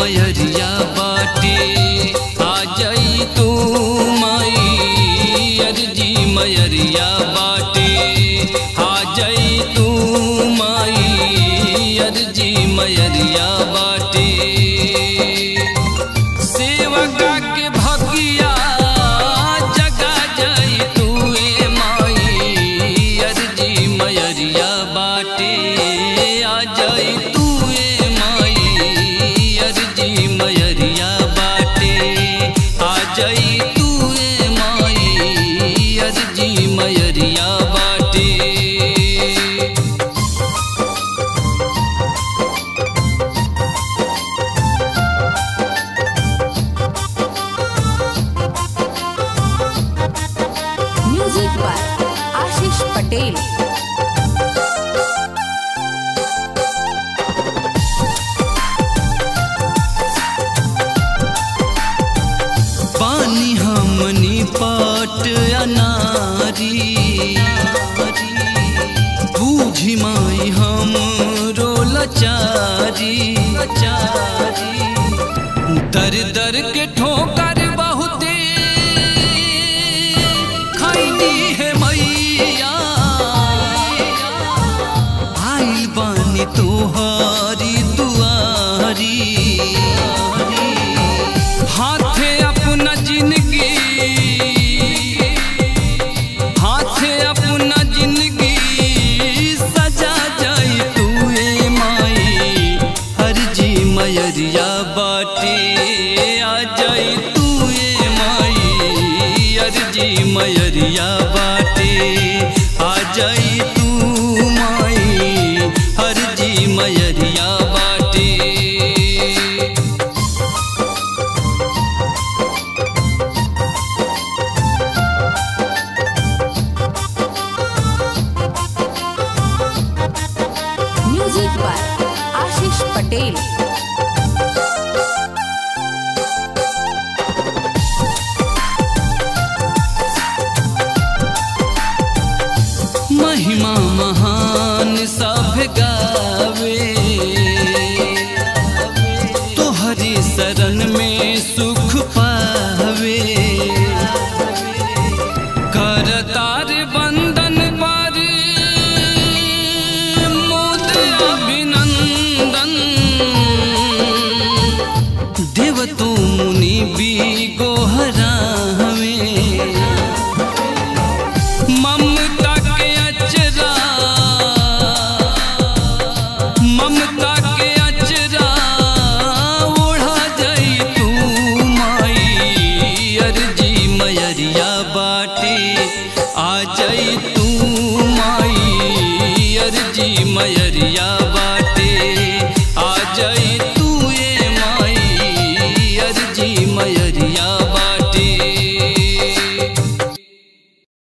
मयरिया बाटे आ जाई तू माई अर्जी मयरिया बाटे आ जाई तू माई अर्जी मयरिया बाटे सेवका के भगिया जगा जाई तू ए माई अर्जी मयरिया बाटे आ जाई तू ए माई अर्जी मयरिया बाटे आ जाई तू ए माई अर्जी मयरिया बाटे। Music by Ashish Patel. पानी हमनी पाट अनारी बूझी माई हमरो लाचारी दर दर के ठोकर बहुते खैनी है मैया आइल बानी तोहारी दुआरी हाथे अपना जिंदगी हाथे अपना जिंदगी सजा जाई तू ए माई अर्जी मयरिया बाटे आ जाई तू ए माई अर्जी मयरिया बाटे।